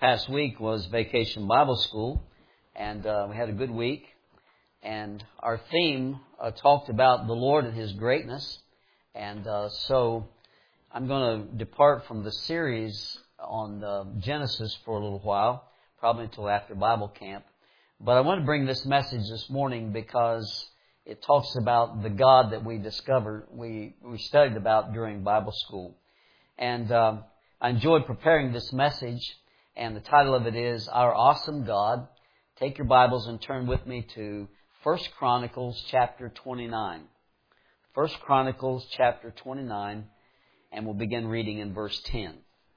past week was Vacation Bible School, and we had a good week. And our theme talked about the Lord and His greatness. And so I'm going to depart from the series on Genesis for a little while, probably until after Bible camp. But I want to bring this message this morning because it talks about the God that we discovered, we studied about during Bible school. And I enjoyed preparing this message, and the title of it is Our Awesome God. Take your Bibles and turn with me to 1 Chronicles chapter 29. 1 Chronicles chapter 29, and we'll begin reading in verse 10.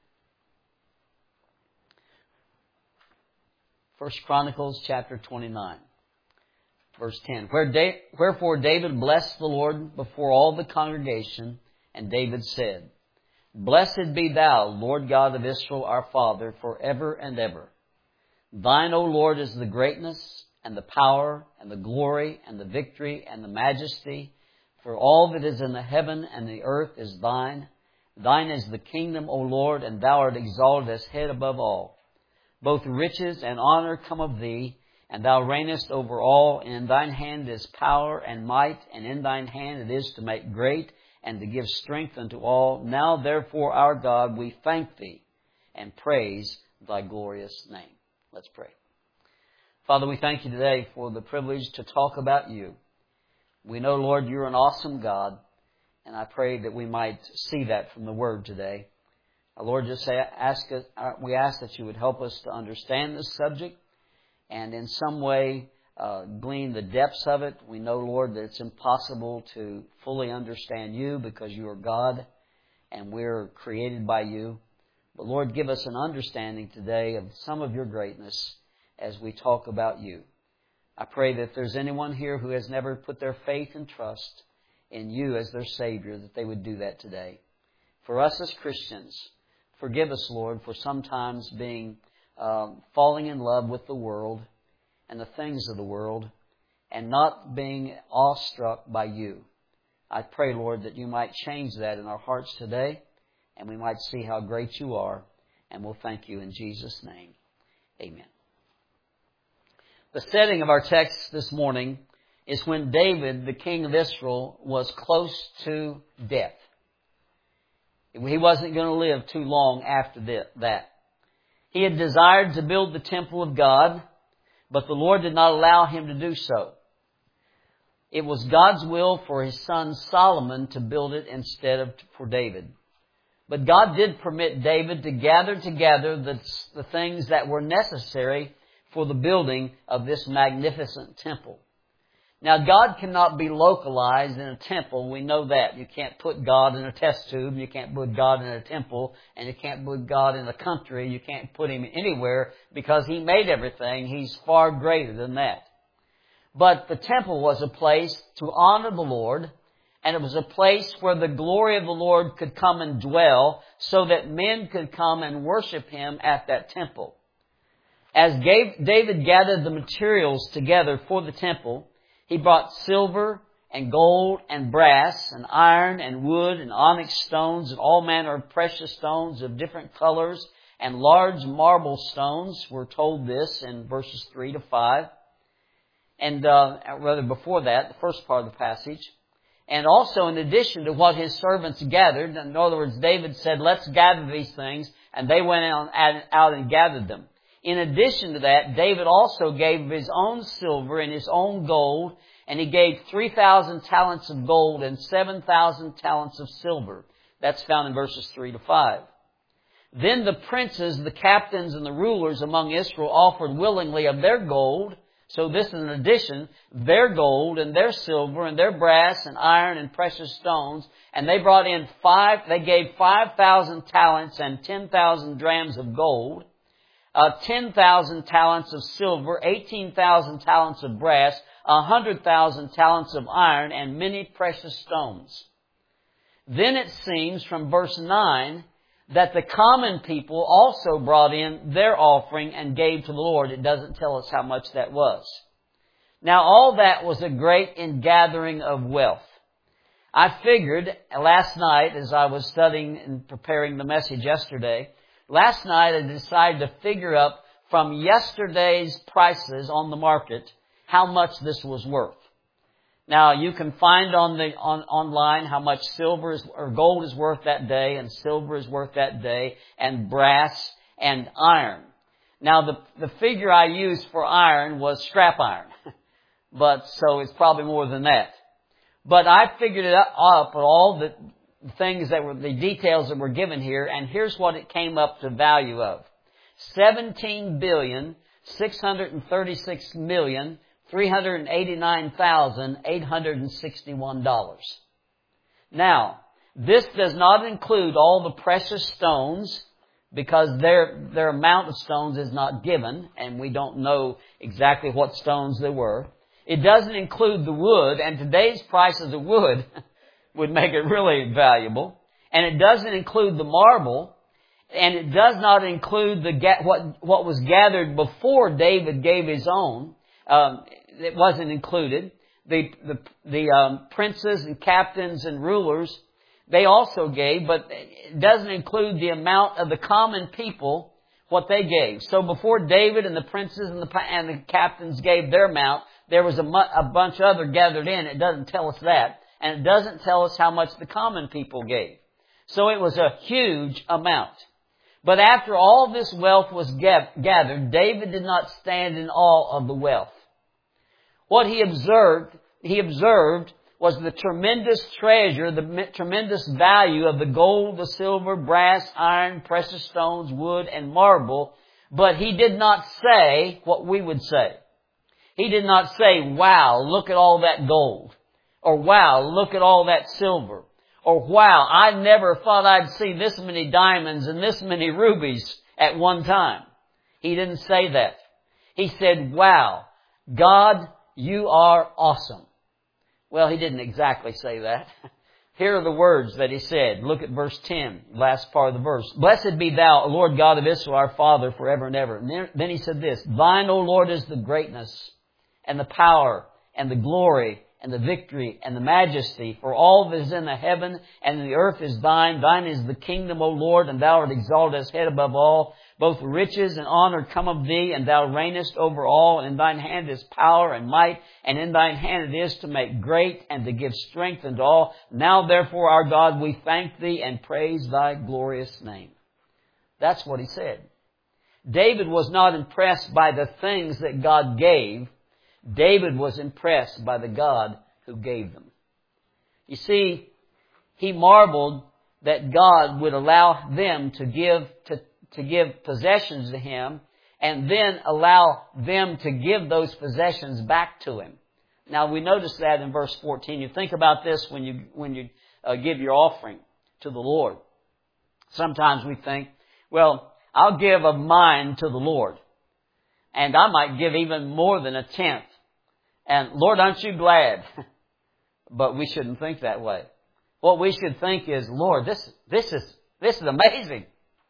1 Chronicles chapter 29, verse 10. Wherefore David blessed the Lord before all the congregation, and David said, Blessed be Thou, Lord God of Israel, our Father, forever and ever. Thine, O Lord, is the greatness, and the power, and the glory, and the victory, and the majesty. For all that is in the heaven and the earth is Thine. Thine is the kingdom, O Lord, and Thou art exalted as head above all. Both riches and honor come of Thee, and Thou reignest over all. In Thine hand is power and might, and in Thine hand it is to make great and to give strength unto all. Now therefore, our God, we thank Thee and praise Thy glorious name. Let's pray. Father, we thank You today for the privilege to talk about You. We know, Lord, You're an awesome God, and I pray that we might see that from the Word today. Lord, we ask that You would help us to understand this subject and in some way glean the depths of it. We know, Lord, that it's impossible to fully understand You because You are God and we're created by You. But Lord, give us an understanding today of some of Your greatness as we talk about You. I pray that if there's anyone here who has never put their faith and trust in You as their Savior, that they would do that today. For us as Christians, forgive us, Lord, for sometimes falling in love with the world and the things of the world and not being awestruck by You. I pray, Lord, that You might change that in our hearts today and we might see how great You are, and we'll thank You in Jesus' name. Amen. The setting of our text this morning is when David, the king of Israel, was close to death. He wasn't going to live too long after that. He had desired to build the temple of God, but the Lord did not allow him to do so. It was God's will for his son Solomon to build it instead of for David. But God did permit David to gather together the things that were necessary for the building of this magnificent temple. Now, God cannot be localized in a temple. We know that. You can't put God in a test tube. You can't put God in a temple. And you can't put God in a country. You can't put Him anywhere because He made everything. He's far greater than that. But the temple was a place to honor the Lord, and it was a place where the glory of the Lord could come and dwell so that men could come and worship Him at that temple. As David gathered the materials together for the temple, he brought silver and gold and brass and iron and wood and onyx stones and all manner of precious stones of different colors and large marble stones. We're told this in verses 3 to 5. And rather before that, the first part of the passage. And also in addition to what his servants gathered, in other words, David said, let's gather these things, and they went out and gathered them. In addition to that, David also gave of his own silver and his own gold, and he gave 3,000 talents of gold and 7,000 talents of silver. That's found in verses 3 to 5. Then the princes, the captains, and the rulers among Israel offered willingly of their gold. So this is in addition, their gold and their silver and their brass and iron and precious stones. And they brought in they gave 5,000 talents and 10,000 drams of gold. 10,000 talents of silver, 18,000 talents of brass, 100,000 talents of iron, and many precious stones. Then it seems from verse 9 that the common people also brought in their offering and gave to the Lord. It doesn't tell us how much that was. Now all that was a great ingathering of wealth. I figured last night as I was studying and preparing the message yesterday last night I decided to figure up from yesterday's prices on the market how much this was worth. Now, you can find online how much silver or gold is worth that day, and silver is worth that day, and brass and iron. Now, the figure I used for iron was scrap iron. So it's probably more than that. But I figured it up all the things that were, the details that were given here, and here's what it came up to value of. $17,636,389,861. Now, this does not include all the precious stones, because their amount of stones is not given, and we don't know exactly what stones there were. It doesn't include the wood, and today's prices of wood would make it really valuable. And it doesn't include the marble, and it does not include what was gathered before David gave his own. It wasn't included. The princes and captains and rulers, they also gave, but it doesn't include the amount of the common people, what they gave. So before David and the princes and the captains gave their amount, there was a bunch other gathered in. It doesn't tell us that. And it doesn't tell us how much the common people gave. So it was a huge amount. But after all this wealth was gathered, David did not stand in awe of the wealth. What he observed was the tremendous treasure, the tremendous value of the gold, the silver, brass, iron, precious stones, wood, and marble. But he did not say what we would say. He did not say, wow, look at all that gold. Or wow, look at all that silver. Or wow, I never thought I'd see this many diamonds and this many rubies at one time. He didn't say that. He said, wow, God, you are awesome. Well, he didn't exactly say that. Here are the words that he said. Look at verse 10, last part of the verse. Blessed be thou, Lord God of Israel, our Father, forever and ever. And then he said this, thine, O Lord, is the greatness and the power and the glory and the victory and the majesty, for all that is in the heaven and in the earth is thine. Thine is the kingdom, O Lord, and thou art exalted as head above all. Both riches and honor come of thee, and thou reignest over all. And in thine hand is power and might, and in thine hand it is to make great and to give strength unto all. Now therefore, our God, we thank thee and praise thy glorious name. That's what he said. David was not impressed by the things that God gave. David was impressed by the God who gave them. You see, he marveled that God would allow them to give possessions to him, and then allow them to give those possessions back to him. Now we notice that in verse 14. You think about this when you give your offering to the Lord. Sometimes we think, well, I'll give of mine to the Lord, and I might give even more than a tenth. And Lord, aren't you glad? But we shouldn't think that way. What we should think is, Lord, this is amazing.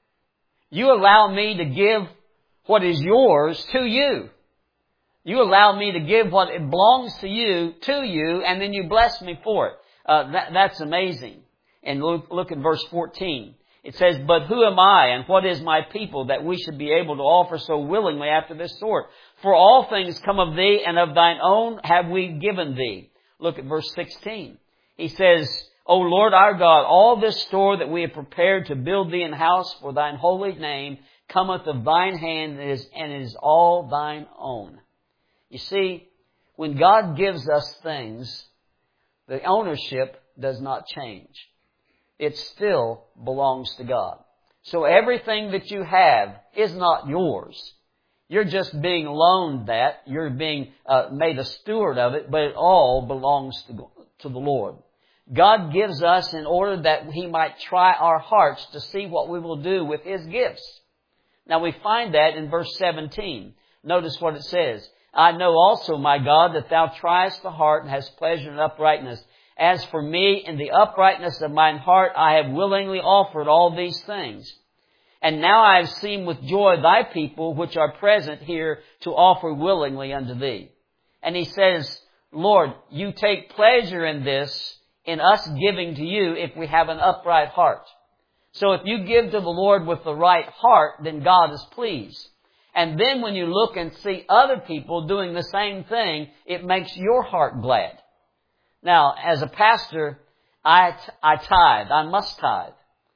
You allow me to give what is yours to you. You allow me to give what it belongs to you, and then you bless me for it. That's amazing. And look at verse 14. It says, but who am I and what is my people that we should be able to offer so willingly after this sort? For all things come of thee, and of thine own have we given thee. Look at verse 16. He says, O Lord our God, all this store that we have prepared to build thee an house for thine holy name cometh of thine hand, and is all thine own. You see, when God gives us things, the ownership does not change. It still belongs to God. So everything that you have is not yours. You're just being loaned that. You're being made a steward of it, but it all belongs to the Lord. God gives us in order that He might try our hearts to see what we will do with His gifts. Now we find that in verse 17. Notice what it says. I know also, my God, that Thou triest the heart and hast pleasure in uprightness. As for me, in the uprightness of mine heart, I have willingly offered all these things. And now I have seen with joy thy people which are present here to offer willingly unto thee. And he says, Lord, you take pleasure in this, in us giving to you if we have an upright heart. So if you give to the Lord with the right heart, then God is pleased. And then when you look and see other people doing the same thing, it makes your heart glad. Now, as a pastor, I tithe. I must tithe.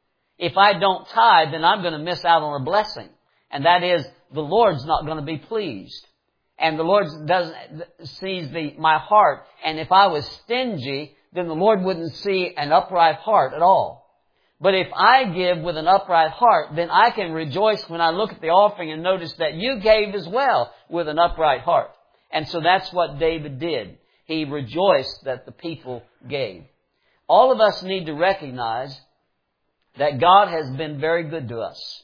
If I don't tithe, then I'm going to miss out on a blessing. And that is, the Lord's not going to be pleased. And the Lord sees my heart. And if I was stingy, then the Lord wouldn't see an upright heart at all. But if I give with an upright heart, then I can rejoice when I look at the offering and notice that you gave as well with an upright heart. And so that's what David did. He rejoiced that the people gave. All of us need to recognize that God has been very good to us.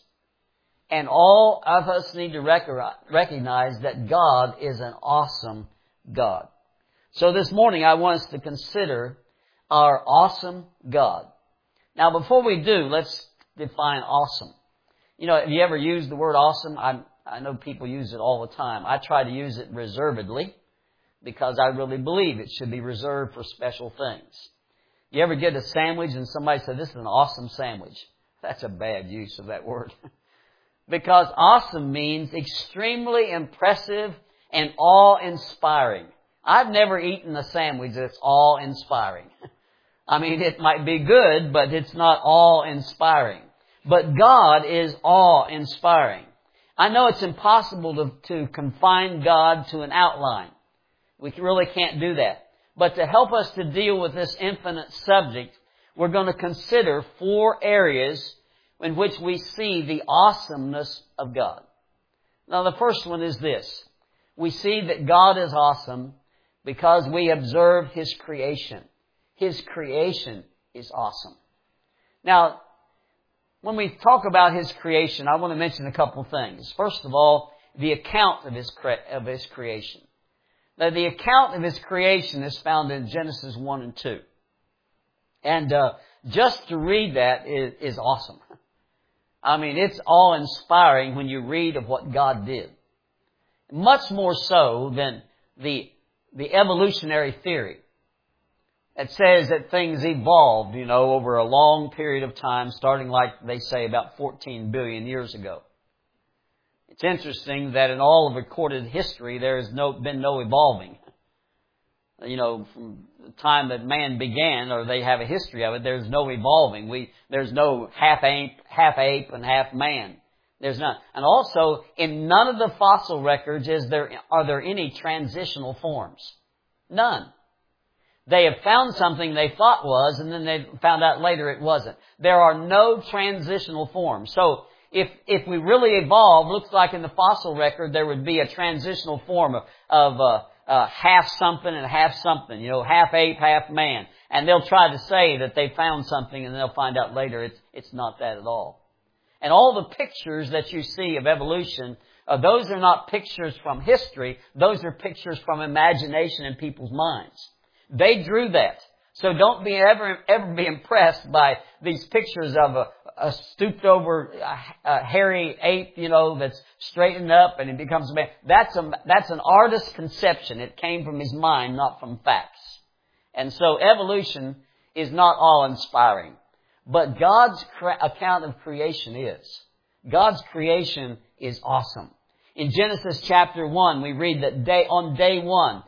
And all of us need to recognize that God is an awesome God. So this morning I want us to consider our awesome God. Now before we do, let's define awesome. You know, have you ever used the word awesome? I know people use it all the time. I try to use it reservedly because I really believe it should be reserved for special things. You ever get a sandwich and somebody said, "This is an awesome sandwich"? That's a bad use of that word. Because awesome means extremely impressive and awe-inspiring. I've never eaten a sandwich that's awe-inspiring. I mean, it might be good, but it's not awe-inspiring. But God is awe-inspiring. I know it's impossible to confine God to an outline. We really can't do that. But to help us to deal with this infinite subject, we're going to consider 4 areas in which we see the awesomeness of God. Now, the first one is this. We see that God is awesome because we observe His creation. His creation is awesome. Now, when we talk about His creation, I want to mention a couple of things. First of all, the account of His creation. Now, the account of His creation is found in Genesis 1 and 2. And just to read that is awesome. I mean, it's awe-inspiring when you read of what God did. Much more so than the evolutionary theory that says that things evolved, over a long period of time, starting, like they say, about 14 billion years ago. It's interesting that in all of recorded history, there has been no evolving. From the time that man began, or they have a history of it, there's no evolving. There's no half ape and half man. There's none. And also, in none of the fossil records are there any transitional forms. None. They have found something they thought was, and then they found out later it wasn't. There are no transitional forms. So, if we really evolved, looks like in the fossil record there would be a transitional form of half something and half something, half ape, half man. And they'll try to say that they found something and they'll find out later it's not that at all. And all the pictures that you see of evolution, those are not pictures from history. Those are pictures from imagination in people's minds. They drew that. So don't ever be impressed by these pictures of a stooped over, hairy ape, that's straightened up and it becomes a man. That's an artist's conception. It came from his mind, not from facts. And so evolution is not awe-inspiring. But God's account of creation is. God's creation is awesome. In Genesis chapter 1, we read that on day 1,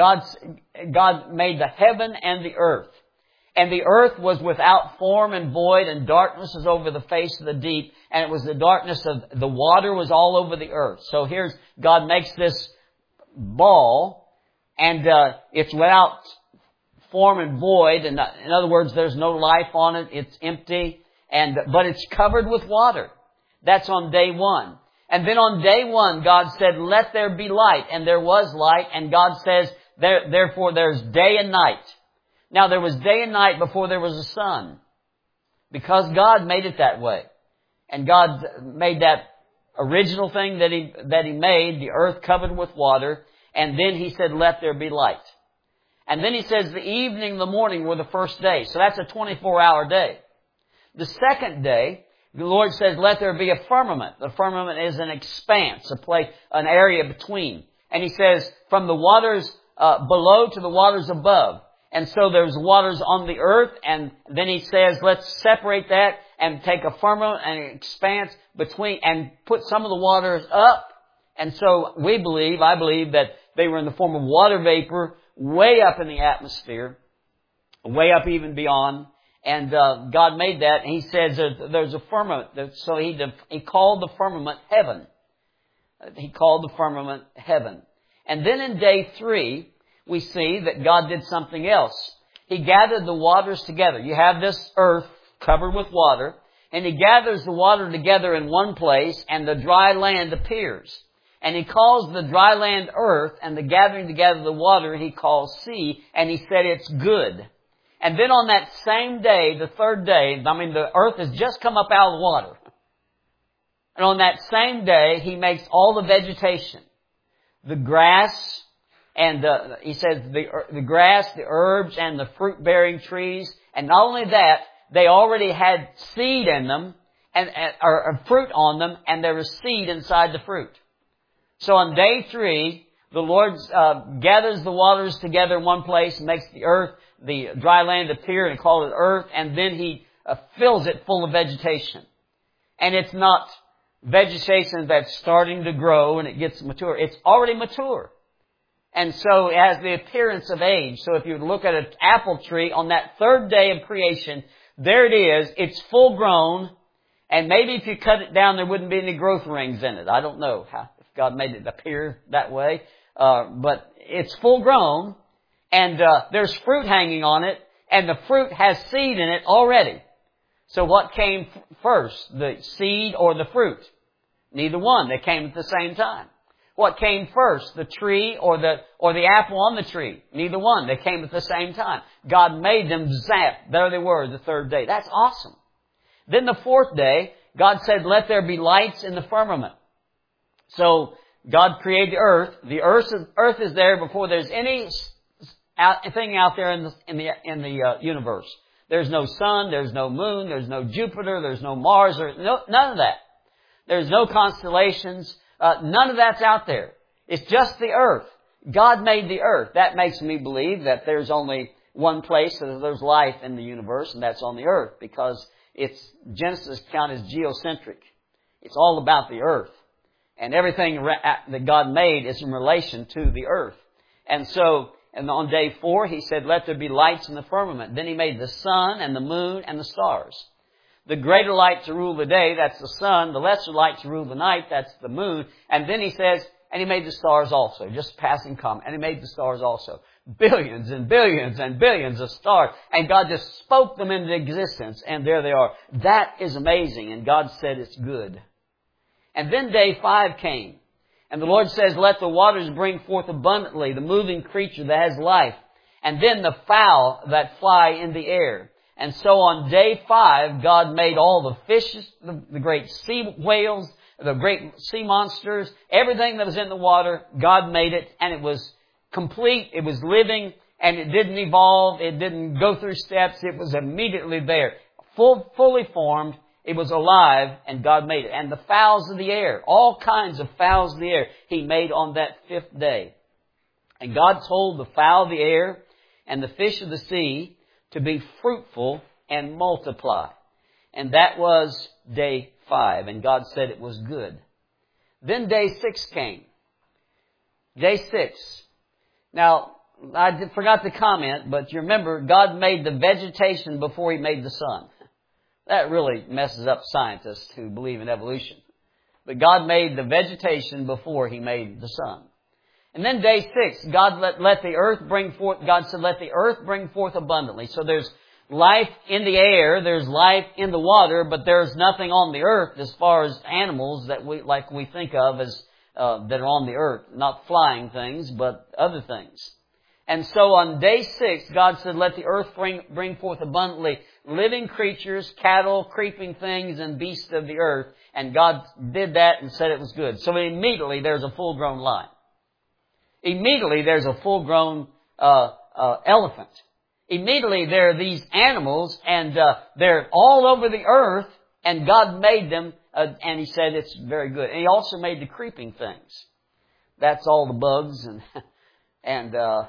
God made the heaven and the earth. And the earth was without form and void, and darkness was over the face of the deep, and it was the darkness of the water was all over the earth. So here's God makes this ball, and it's without form and void. And in other words, there's no life on it. It's empty, but it's covered with water. That's on day 1. And then on day 1, God said, "Let there be light," and there was light. And God says, "Therefore there's day and night." Now, there was day and night before there was a sun, because God made it that way. And God made that original thing that He made, the earth covered with water, and then He said, "Let there be light." And then He says the evening and the morning were the first day. So that's a 24-hour day. The second day, the Lord says, "Let there be a firmament." The firmament is an expanse, an area between. And He says, from the waters below to the waters above. And so there's waters on the earth, and then He says, let's separate that, and take a firmament and an expanse between and put some of the waters up. And so I believe that they were in the form of water vapor way up in the atmosphere, way up even beyond. And God made that, and He says there's a firmament. So He called the firmament heaven. He called the firmament heaven. And then in day 3, we see that God did something else. He gathered the waters together. You have this earth covered with water, and He gathers the water together in one place, and the dry land appears. And He calls the dry land earth, and the gathering together of the water He calls sea, and He said it's good. And then on that same day, the third day, the earth has just come up out of the water. And on that same day, He makes all the vegetation, the grass, and He says the grass, the herbs, and the fruit-bearing trees. And not only that, they already had seed in them, or fruit on them, and there was seed inside the fruit. So on day 3, the Lord gathers the waters together in one place, makes the earth, the dry land appear, and call it earth, and then He fills it full of vegetation. And it's not vegetation that's starting to grow and it gets mature. It's already mature. And so it has the appearance of age. So if you look at an apple tree on that third day of creation, there it is. It's full grown. And maybe if you cut it down, there wouldn't be any growth rings in it. I don't know if God made it appear that way. But it's full grown. And there's fruit hanging on it. And the fruit has seed in it already. So what came first? The seed or the fruit? Neither one. They came at the same time. What came first? The tree or the apple on the tree? Neither one. They came at the same time. God made them zap. There they were the third day. That's awesome. Then the fourth day, God said, let there be lights in the firmament. So God created the earth. The earth is there before there's anything out there in the universe. There's no sun, there's no moon, there's no Jupiter, there's no Mars, none of that. There's no constellations. None of that's out there. It's just the earth. God made the earth. That makes me believe that there's only one place that there's life in the universe, and that's on the earth, because Genesis account is geocentric. It's all about the earth. And everything that God made is in relation to the earth. And so, and on day 4, He said, let there be lights in the firmament. Then He made the sun and the moon and the stars. The greater light to rule the day, that's the sun. The lesser light to rule the night, that's the moon. And then He says, and He made the stars also. Just passing comment. And He made the stars also. Billions and billions and billions of stars. And God just spoke them into existence. And there they are. That is amazing. And God said it's good. And then day 5 came. And the Lord says, let the waters bring forth abundantly the moving creature that has life. And then the fowl that fly in the air. And so on day 5, God made all the fishes, the great sea whales, the great sea monsters, everything that was in the water. God made it, and it was complete. It was living, and it didn't evolve. It didn't go through steps. It was immediately there, fully formed. It was alive, and God made it. And the fowls of the air, all kinds of fowls of the air, He made on that 5th day. And God told the fowl of the air and the fish of the sea to be fruitful and multiply. And that was day 5. And God said it was good. Then day 6 came. Day 6. Now, I forgot to comment, but you remember, God made the vegetation before He made the sun. That really messes up scientists who believe in evolution. But God made the vegetation before He made the sun. And then day 6, God let the earth bring forth, God said, let the earth bring forth abundantly. So there's life in the air, there's life in the water, but there's nothing on the earth as far as animals that we think of as, that are on the earth. Not flying things, but other things. And so on day 6, God said, let the earth bring forth abundantly living creatures, cattle, creeping things, and beasts of the earth. And God did that and said it was good. So immediately there's a full-grown lion. Immediately there's a full-grown elephant. Immediately there are these animals, and they're all over the earth, and God made them, and He said it's very good. And He also made the creeping things. That's all the bugs and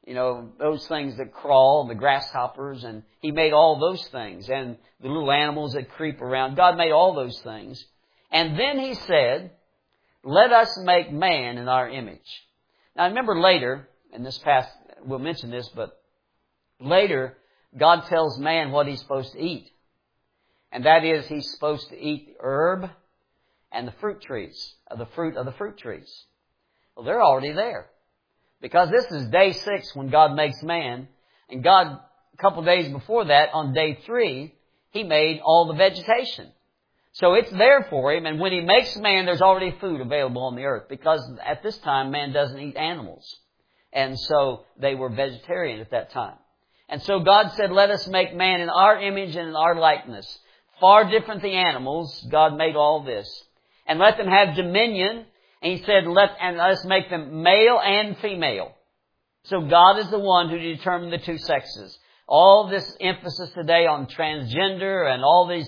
those things that crawl, the grasshoppers, and He made all those things, and the little animals that creep around. God made all those things. And then He said, let us make man in our image. Now remember later, in this past, we'll mention this, but later, God tells man what he's supposed to eat. And that is, he's supposed to eat the herb and the fruit trees, the fruit of the fruit trees. Well, they're already there. Because this is day 6 when God makes man. And God, a couple days before that, on day 3, He made all the vegetation. So it's there for Him. And when He makes man, there's already food available on the earth. Because at this time, man doesn't eat animals. And so they were vegetarian at that time. And so God said, let us make man in our image and in our likeness. Far different than animals, God made all this. And let them have dominion. And He said, let us make them male and female. So God is the one who determined the 2 sexes. All this emphasis today on transgender and all these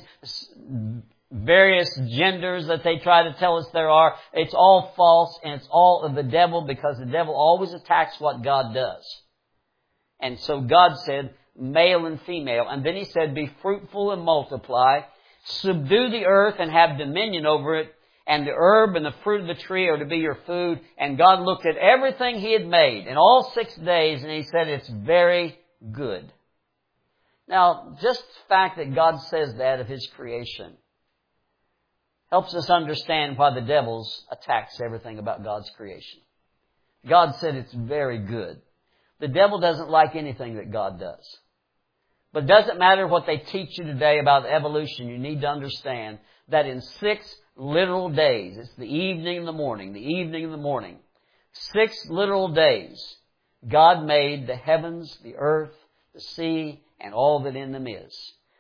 various genders that they try to tell us there are, it's all false and it's all of the devil, because the devil always attacks what God does. And so God said, male and female. And then He said, be fruitful and multiply, subdue the earth and have dominion over it. And the herb and the fruit of the tree are to be your food. And God looked at everything He had made in all 6 days, and He said, it's very good. Now, just the fact that God says that of His creation helps us understand why the devil attacks everything about God's creation. God said it's very good. The devil doesn't like anything that God does. But it doesn't matter what they teach you today about evolution. You need to understand that in 6 literal days, it's the evening and the morning, 6 literal days, God made the heavens, the earth, the sea, and all that in them is.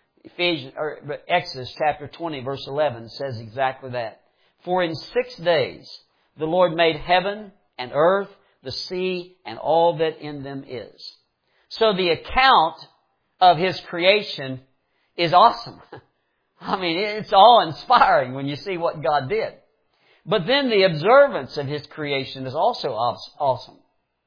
Exodus chapter 20 verse 11 says exactly that. For in 6 days the Lord made heaven and earth, the sea, and all that in them is. So the account of His creation is awesome. I mean, it's awe-inspiring when you see what God did. But then the observance of His creation is also awesome.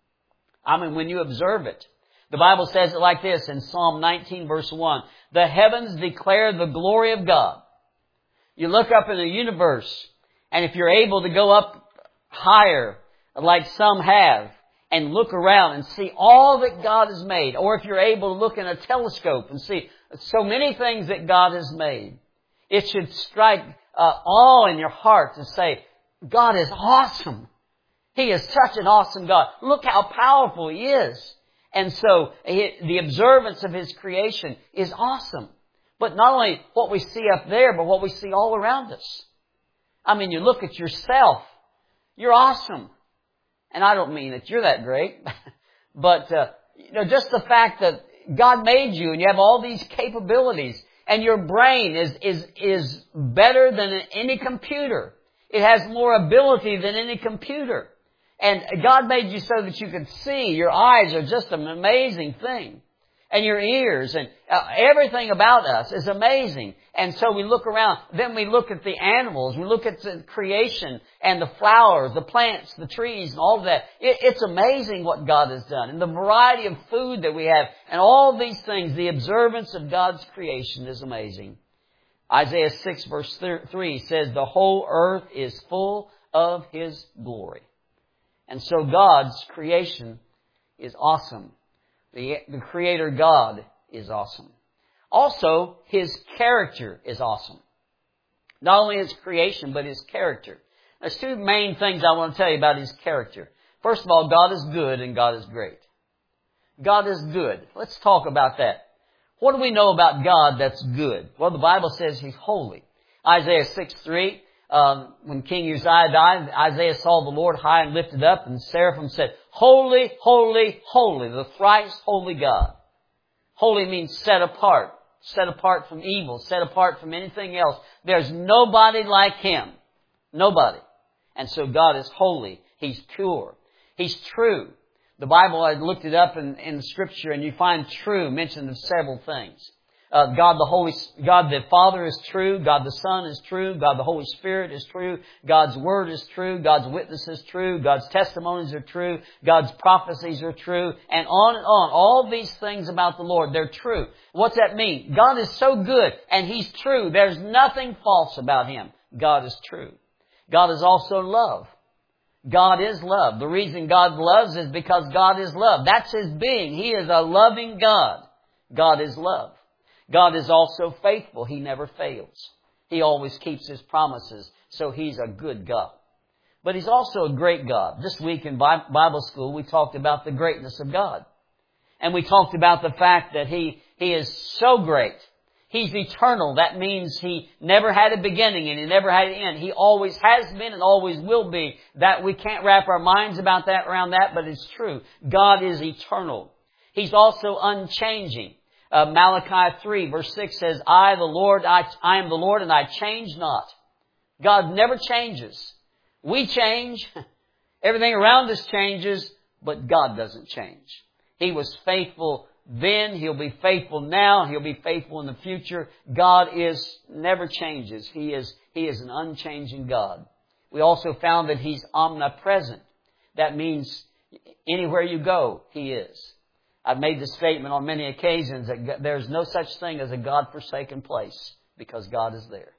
I mean, when you observe it. The Bible says it like this in Psalm 19 verse 1. The heavens declare the glory of God. You look up in the universe, and if you're able to go up higher, like some have, and look around and see all that God has made, or if you're able to look in a telescope and see so many things that God has made, it should strike awe in your heart to say, God is awesome. He is such an awesome God. Look how powerful He is. And so the observance of His creation is awesome. But not only what we see up there, but what we see all around us. I mean, you look at yourself. You're awesome. And I don't mean that you're that great. But, just the fact that God made you and you have all these capabilities, and your brain is better than any computer. It has more ability than any computer. And God made you so that you could see. Your eyes are just an amazing thing. And your ears and everything about us is amazing. And so we look around. Then we look at the animals. We look at the creation and the flowers, the plants, the trees, and all of that. It's amazing what God has done. And the variety of food that we have. And all these things, the observance of God's creation is amazing. Isaiah 6 verse 3 says, the whole earth is full of His glory. And so God's creation is awesome. The Creator God is awesome. Also, His character is awesome. Not only His creation, but His character. There's 2 main things I want to tell you about His character. First of all, God is good and God is great. God is good. Let's talk about that. What do we know about God that's good? Well, the Bible says He's holy. Isaiah 6:3. When King Uzziah died, Isaiah saw the Lord high and lifted up, and seraphim said, holy, holy, holy, the thrice holy God. Holy means set apart from evil, set apart from anything else. There's nobody like Him. Nobody. And so God is holy. He's pure. He's true. The Bible, I looked it up in the Scripture, and you find true mentioned of several things. God the Father is true. God the Son is true. God the Holy Spirit is true. God's Word is true. God's witness is true. God's testimonies are true. God's prophecies are true. And on and on. All these things about the Lord, they're true. What's that mean? God is so good and He's true. There's nothing false about Him. God is true. God is also love. God is love. The reason God loves is because God is love. That's His being. He is a loving God. God is love. God is also faithful. He never fails. He always keeps His promises. So He's a good God. But He's also a great God. This week in Bible school, we talked about the greatness of God. And we talked about the fact that He is so great. He's eternal. That means He never had a beginning and He never had an end. He always has been and always will be. That we can't wrap our minds around that, but it's true. God is eternal. He's also unchanging. Malachi 3 verse 6 says, I am the Lord and I change not. God never changes. We change. Everything around us changes, but God doesn't change. He was faithful then, He'll be faithful now, He'll be faithful in the future. God never changes. He is an unchanging God. We also found that He's omnipresent. That means anywhere you go, He is. I've made the statement on many occasions that there's no such thing as a God-forsaken place because God is there.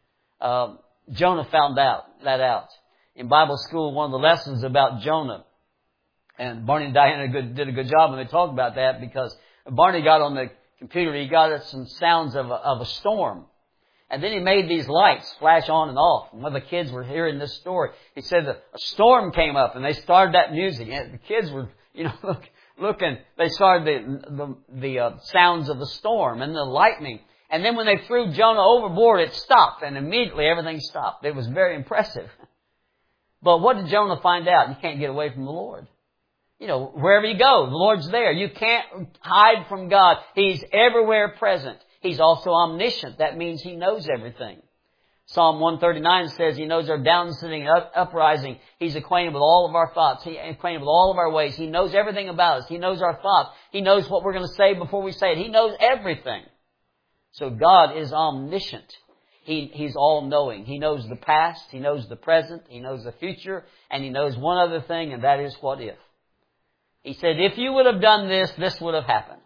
Jonah found that out. In Bible school, one of the lessons about Jonah, and Barney and Diana did a good job when they talked about that, because Barney got on the computer, he got some sounds of a storm. And then he made these lights flash on and off. And when the kids were hearing this story, he said that a storm came up and they started that music. And the kids were, looking, they started the sounds of the storm and the lightning. And then when they threw Jonah overboard, it stopped. And immediately everything stopped. It was very impressive. But what did Jonah find out? You can't get away from the Lord. Wherever you go, the Lord's there. You can't hide from God. He's everywhere present. He's also omniscient. That means He knows everything. Psalm 139 says He knows our down sitting and uprising. He's acquainted with all of our thoughts. He's acquainted with all of our ways. He knows everything about us. He knows our thoughts. He knows what we're going to say before we say it. He knows everything. So God is omniscient. He's all-knowing. He knows the past. He knows the present. He knows the future. And He knows one other thing, and that is what if. He said, if you would have done this, this would have happened.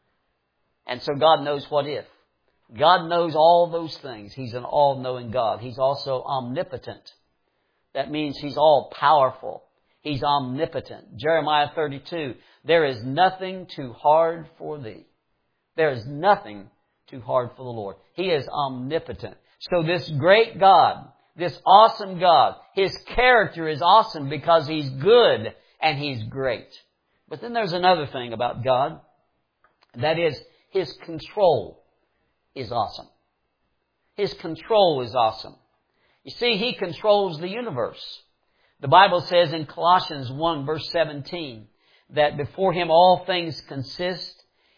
And so God knows what if. God knows all those things. He's an all-knowing God. He's also omnipotent. That means He's all-powerful. He's omnipotent. Jeremiah 32, there is nothing too hard for Thee. There is nothing too hard for the Lord. He is omnipotent. So this great God, this awesome God, His character is awesome because He's good and He's great. But then there's another thing about God. That is, His control is awesome. His control is awesome. You see, He controls the universe. The Bible says in Colossians 1 verse 17 that before Him all things consist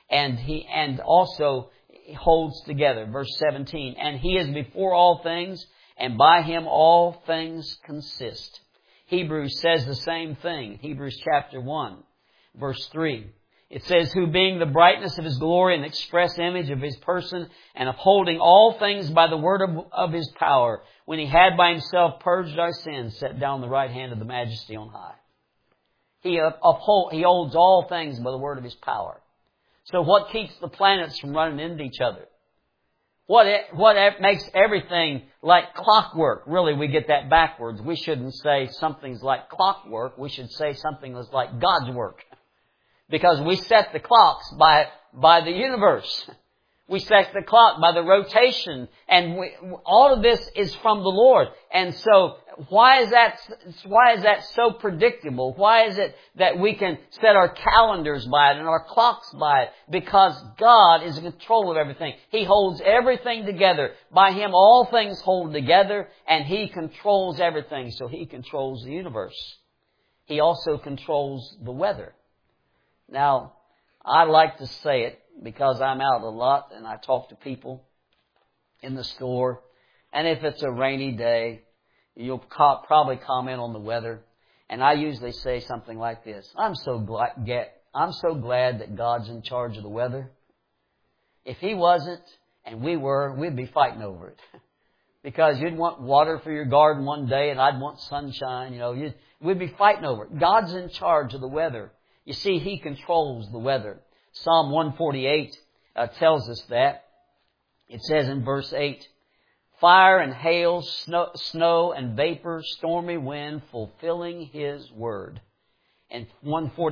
and also holds together. Verse 17, and He is before all things and by Him all things consist. Hebrews says the same thing. Hebrews chapter 1. Verse 3, it says, who being the brightness of His glory and express image of His person, and upholding all things by the word of His power, when He had by Himself purged our sins, sat down on the right hand of the Majesty on high. He holds all things by the word of His power. So what keeps the planets from running into each other? What makes everything like clockwork? Really, we get that backwards. We shouldn't say something's like clockwork. We should say something is like God's work. Because we set the clocks by the universe. We set the clock by the rotation. And all of this is from the Lord. And so, why is that so predictable? Why is it that we can set our calendars by it and our clocks by it? Because God is in control of everything. He holds everything together. By Him all things hold together, and He controls everything. So He controls the universe. He also controls the weather. Now, I like to say it because I'm out a lot and I talk to people in the store. And if it's a rainy day, you'll probably comment on the weather. And I usually say something like this. I'm so glad that God's in charge of the weather. If He wasn't, and we were, we'd be fighting over it. Because you'd want water for your garden one day, and I'd want sunshine. We'd be fighting over it. God's in charge of the weather. You see, He controls the weather. Psalm 148 tells us that. It says in verse 8, fire and hail, snow and vapor, stormy wind, fulfilling His word. And Psalm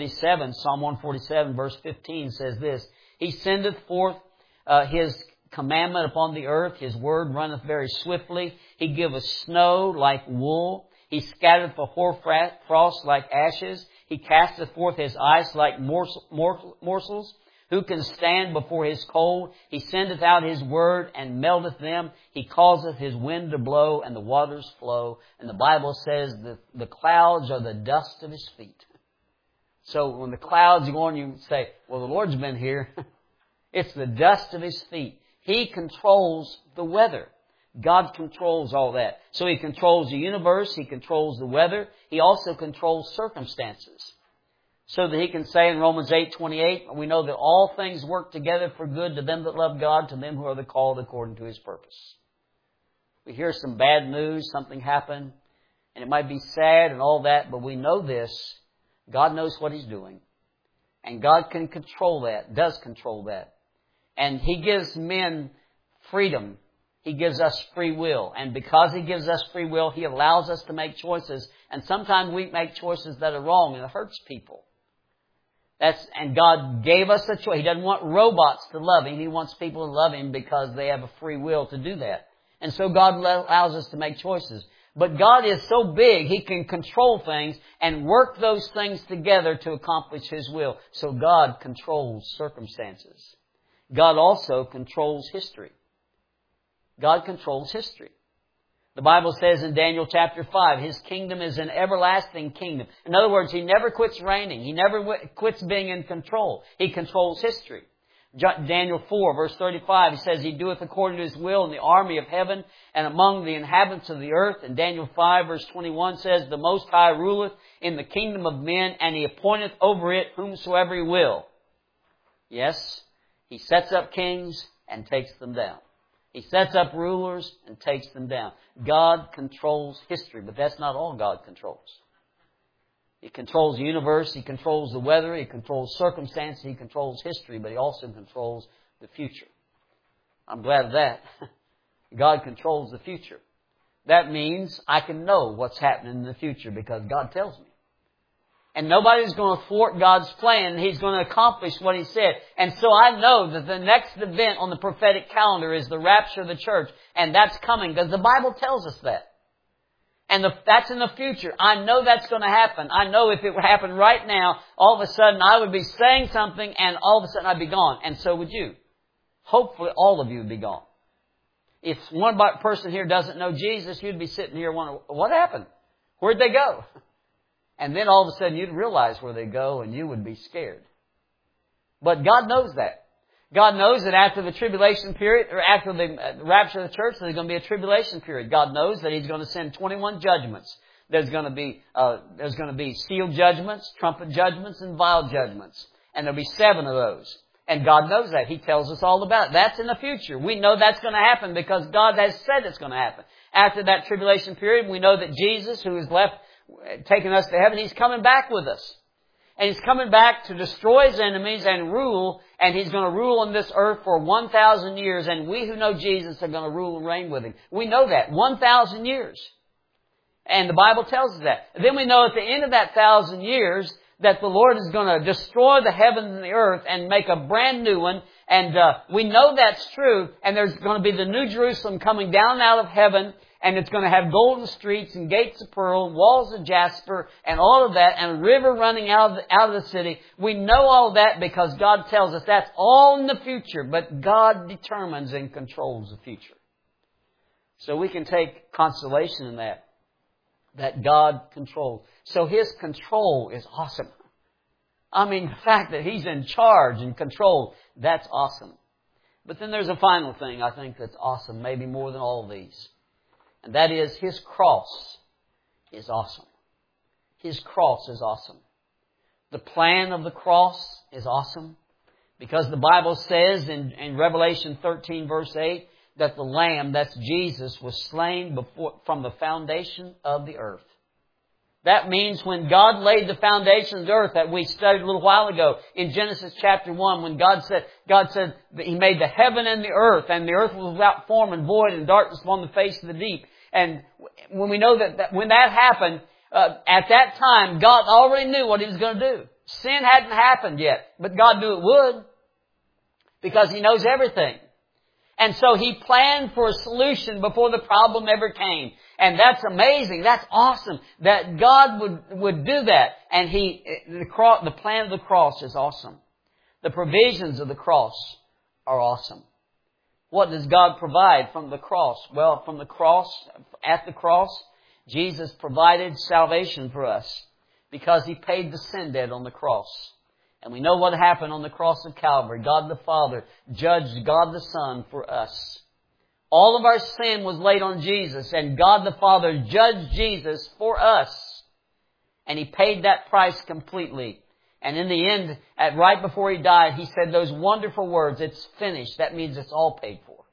147, verse 15 says this, He sendeth forth His commandment upon the earth. His word runneth very swiftly. He giveth snow like wool. He scattereth the hoarfrost like ashes. He casteth forth His ice like morsels. Who can stand before His cold? He sendeth out His word and melteth them. He causeth His wind to blow and the waters flow. And the Bible says that the clouds are the dust of His feet. So when the clouds go on, you say, well, the Lord's been here. It's the dust of His feet. He controls the weather. God controls all that. So He controls the universe. He controls the weather. He also controls circumstances. So that He can say in Romans 8:28, we know that all things work together for good to them that love God, to them who are the called according to His purpose. We hear some bad news, something happened, and it might be sad and all that, but we know this. God knows what He's doing. And God can control that, does control that. And He gives men freedom. He gives us free will. And because He gives us free will, He allows us to make choices. And sometimes we make choices that are wrong and it hurts people. And God gave us a choice. He doesn't want robots to love Him. He wants people to love Him because they have a free will to do that. And so God allows us to make choices. But God is so big, He can control things and work those things together to accomplish His will. So God controls circumstances. God also controls history. God controls history. The Bible says in Daniel chapter 5, His kingdom is an everlasting kingdom. In other words, He never quits reigning. He never quits being in control. He controls history. Daniel 4, verse 35, He says, He doeth according to His will in the army of heaven and among the inhabitants of the earth. And Daniel 5, verse 21 says, The Most High ruleth in the kingdom of men, and He appointeth over it whomsoever He will. Yes, He sets up kings and takes them down. He sets up rulers and takes them down. God controls history, but that's not all God controls. He controls the universe, He controls the weather, He controls circumstances, He controls history, but He also controls the future. I'm glad of that. God controls the future. That means I can know what's happening in the future because God tells me. And nobody's going to thwart God's plan. He's going to accomplish what He said. And so I know that the next event on the prophetic calendar is the rapture of the church. And that's coming because the Bible tells us that. And that's in the future. I know that's going to happen. I know if it would happen right now, all of a sudden I would be saying something and all of a sudden I'd be gone. And so would you. Hopefully all of you would be gone. If one person here doesn't know Jesus, you'd be sitting here wondering, what happened? Where'd they go? And then all of a sudden you'd realize where they go and you would be scared. But God knows that. God knows that after the tribulation period, or after the rapture of the church, there's going to be a tribulation period. God knows that He's going to send 21 judgments. There's going to be sealed judgments, trumpet judgments, and vial judgments. And there'll be 7 of those. And God knows that. He tells us all about it. That's in the future. We know that's going to happen because God has said it's going to happen. After that tribulation period, we know that Jesus, who is left, taking us to heaven, He's coming back with us. And He's coming back to destroy His enemies and rule, and He's going to rule on this earth for 1,000 years, and we who know Jesus are going to rule and reign with Him. We know that. 1,000 years. And the Bible tells us that. And then we know at the end of that 1,000 years that the Lord is going to destroy the heavens and the earth and make a brand new one. And we know that's true. And there's going to be the New Jerusalem coming down out of heaven. And it's going to have golden streets and gates of pearl, walls of jasper, and all of that, and a river running out of the city. We know all of that because God tells us that's all in the future. But God determines and controls the future. So we can take consolation in that God controls. So His control is awesome. I mean, the fact that He's in charge and control, that's awesome. But then there's a final thing I think that's awesome, maybe more than all of these. And that is His cross is awesome. His cross is awesome. The plan of the cross is awesome. Because the Bible says in Revelation 13 verse 8 that the Lamb, that's Jesus, was slain from the foundation of the earth. That means when God laid the foundation of the earth that we studied a little while ago in Genesis chapter 1, when God said that He made the heaven and the earth was without form and void and darkness upon the face of the deep. And when we know that when that happened, at that time, God already knew what He was going to do. Sin hadn't happened yet, but God knew it would because He knows everything. And so He planned for a solution before the problem ever came. And that's amazing. That's awesome that God would do that. And the plan of the cross is awesome. The provisions of the cross are awesome. What does God provide from the cross? Well, at the cross, Jesus provided salvation for us because He paid the sin debt on the cross. And we know what happened on the cross of Calvary. God the Father judged God the Son for us. All of our sin was laid on Jesus, and God the Father judged Jesus for us. And He paid that price completely. And in the end, right before He died, He said those wonderful words, "It's finished." That means it's all paid for.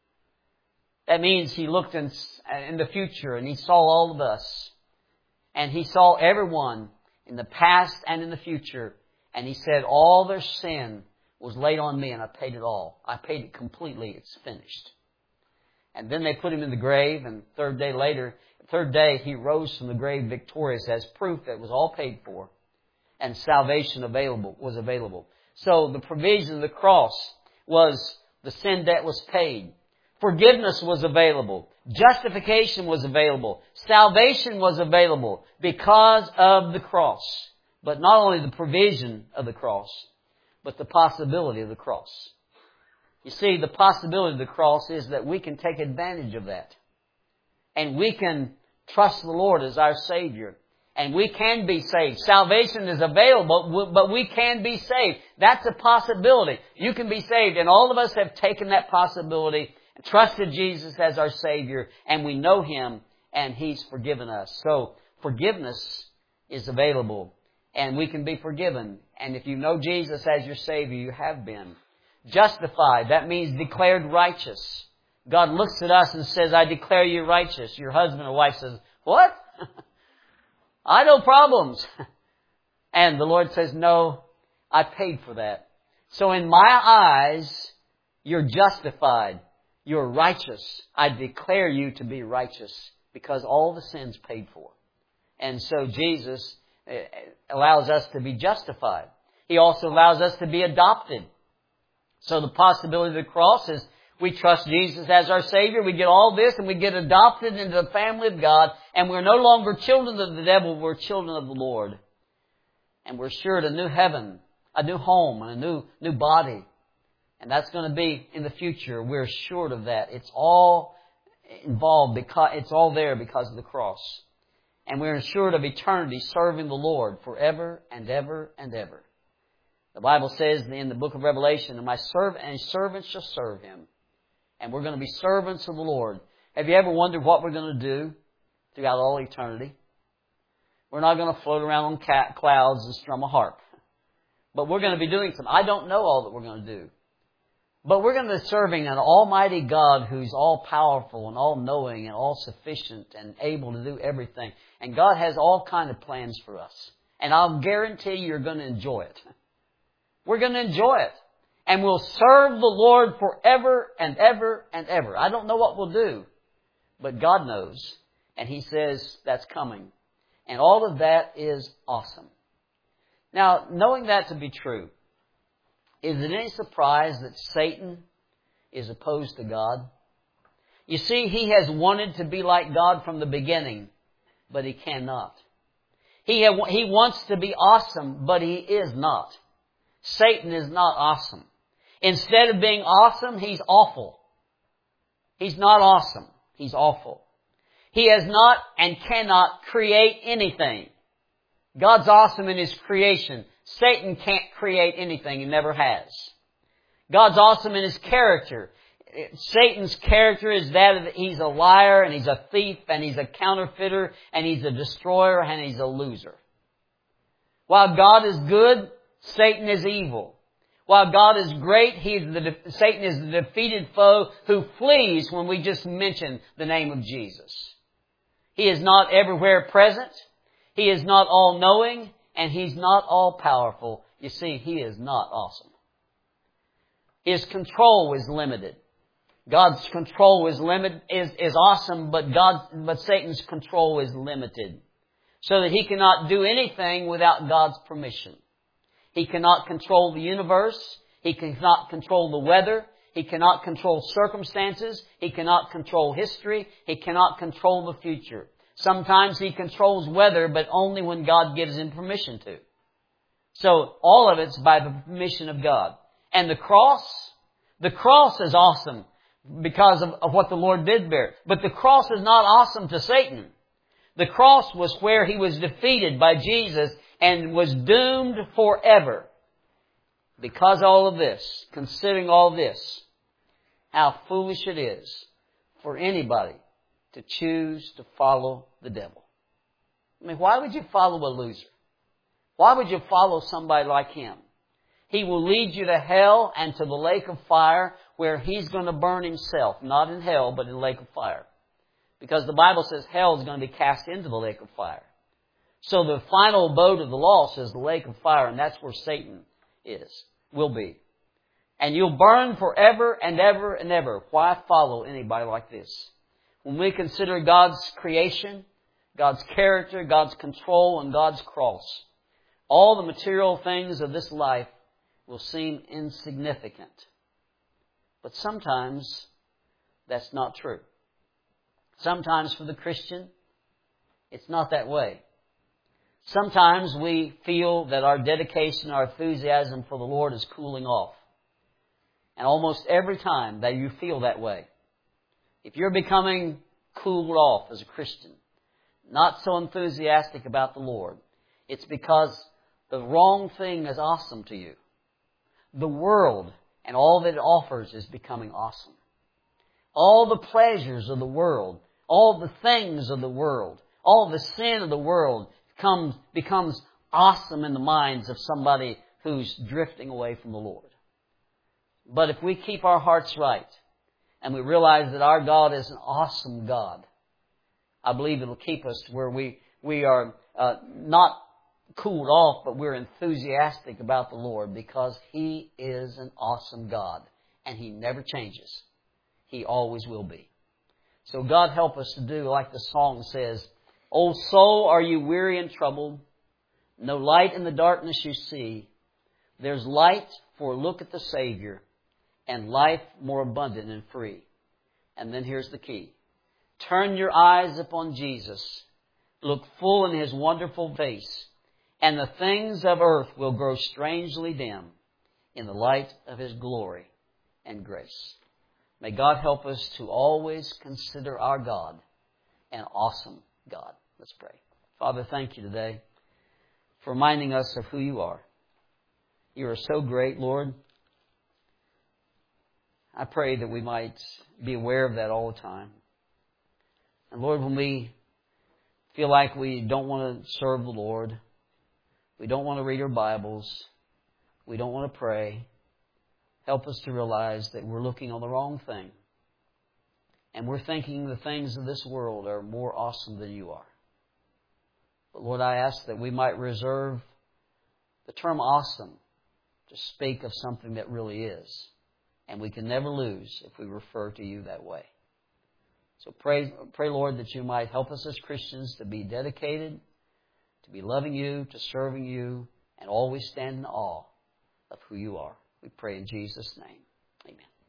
That means He looked in the future and He saw all of us. And He saw everyone in the past and in the future. And He said, all their sin was laid on me and I paid it all. I paid it completely. It's finished. And then they put Him in the grave, and third day He rose from the grave victorious as proof that it was all paid for. And salvation was available. So the provision of the cross was the sin debt was paid. Forgiveness was available. Justification was available. Salvation was available because of the cross. But not only the provision of the cross, but the possibility of the cross. You see, the possibility of the cross is that we can take advantage of that. And we can trust the Lord as our Savior. And we can be saved. Salvation is available, but we can be saved. That's a possibility. You can be saved. And all of us have taken that possibility, trusted Jesus as our Savior, and we know Him, and He's forgiven us. So forgiveness is available, and we can be forgiven. And if you know Jesus as your Savior, you have been. Justified, that means declared righteous. God looks at us and says, "I declare you righteous." Your husband or wife says, "What? I know problems." And the Lord says, "No, I paid for that. So in my eyes, you're justified. You're righteous. I declare you to be righteous because all the sin's paid for." And so Jesus allows us to be justified. He also allows us to be adopted. So the possibility of the cross is we trust Jesus as our Savior. We get all this and we get adopted into the family of God. And we're no longer children of the devil. We're children of the Lord. And we're assured a new heaven, a new home, and a new body. And that's going to be in the future. We're assured of that. It's all involved because it's all there because of the cross. And we're assured of eternity serving the Lord forever and ever and ever. The Bible says in the book of Revelation, "And my servants shall serve Him." And we're going to be servants of the Lord. Have you ever wondered what we're going to do throughout all eternity? We're not going to float around on clouds and strum a harp. But we're going to be doing something. I don't know all that we're going to do. But we're going to be serving an almighty God who's all-powerful and all-knowing and all-sufficient and able to do everything. And God has all kinds of plans for us. And I'll guarantee you're going to enjoy it. We're going to enjoy it. And we'll serve the Lord forever and ever and ever. I don't know what we'll do, but God knows. And He says that's coming. And all of that is awesome. Now, knowing that to be true, is it any surprise that Satan is opposed to God? You see, he has wanted to be like God from the beginning, but he cannot. He wants to be awesome, but he is not. Satan is not awesome. Instead of being awesome, he's awful. He's not awesome. He's awful. He has not and cannot create anything. God's awesome in His creation. Satan can't create anything. He never has. God's awesome in His character. Satan's character is that of he's a liar and he's a thief and he's a counterfeiter and he's a destroyer and he's a loser. While God is good, Satan is evil. While God is great, Satan is the defeated foe who flees when we just mention the name of Jesus. He is not everywhere present. He is not all-knowing. And He's not all-powerful. You see, He is not awesome. His control is limited. God's control is awesome, but Satan's control is limited. So that he cannot do anything without God's permission. He cannot control the universe. He cannot control the weather. He cannot control circumstances. He cannot control history. He cannot control the future. Sometimes he controls weather, but only when God gives him permission to. So all of it's by the permission of God. And the cross is awesome because of what the Lord did there. But the cross is not awesome to Satan. The cross was where he was defeated by Jesus and was doomed forever. Because all of this, considering all this, how foolish it is for anybody to choose to follow the devil. I mean, why would you follow a loser? Why would you follow somebody like him? He will lead you to hell and to the lake of fire where he's going to burn himself. Not in hell, but in the lake of fire. Because the Bible says hell is going to be cast into the lake of fire. So the final abode of the lost is the lake of fire, and that's where Satan will be. And you'll burn forever and ever and ever. Why follow anybody like this? When we consider God's creation, God's character, God's control, and God's cross, all the material things of this life will seem insignificant. But sometimes that's not true. Sometimes for the Christian, it's not that way. Sometimes we feel that our dedication, our enthusiasm for the Lord is cooling off. And almost every time that you feel that way, if you're becoming cooled off as a Christian, not so enthusiastic about the Lord, it's because the wrong thing is awesome to you. The world and all that it offers is becoming awesome. All the pleasures of the world, all the things of the world, all the sin of the world becomes awesome in the minds of somebody who's drifting away from the Lord. But if we keep our hearts right and we realize that our God is an awesome God, I believe it'll keep us to where we are not cooled off, but we're enthusiastic about the Lord because He is an awesome God and He never changes. He always will be. So God help us to do like the song says, "O soul, are you weary and troubled? No light in the darkness you see. There's light, for look at the Savior, and life more abundant and free." And then here's the key. Turn your eyes upon Jesus. Look full in His wonderful face, and the things of earth will grow strangely dim in the light of His glory and grace. May God help us to always consider our God an awesome God. Let's pray. Father, thank You today for reminding us of who You are. You are so great, Lord. I pray that we might be aware of that all the time. And Lord, when we feel like we don't want to serve the Lord, we don't want to read our Bibles, we don't want to pray, help us to realize that we're looking on the wrong thing. And we're thinking the things of this world are more awesome than You are. But Lord, I ask that we might reserve the term awesome to speak of something that really is. And we can never lose if we refer to You that way. So pray, Lord, that You might help us as Christians to be dedicated, to be loving You, to serving You, and always stand in awe of who You are. We pray in Jesus' name. Amen.